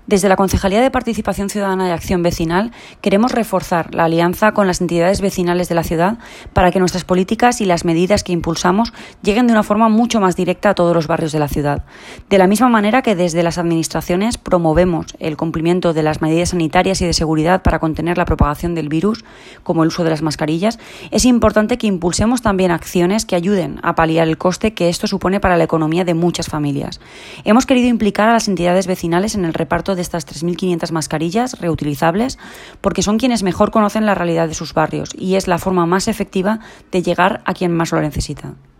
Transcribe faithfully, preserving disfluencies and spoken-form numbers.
Desde la Concejalía de Participación Ciudadana y Acción Vecinal queremos reforzar la alianza con las entidades vecinales de la ciudad para que nuestras políticas y las medidas que impulsamos lleguen de una forma mucho más directa a todos los barrios de la ciudad. De la misma manera que desde las administraciones promovemos el cumplimiento de las medidas sanitarias y de seguridad para contener la propagación del virus, como el uso de las mascarillas, es importante que impulsemos también acciones que ayuden a paliar el coste que esto supone para la economía de muchas familias. Hemos querido implicar a las entidades vecinales en el reparto de estas tres mil quinientas mascarillas reutilizables porque son quienes mejor conocen la realidad de sus barrios y es la forma más efectiva de llegar a quien más lo necesita.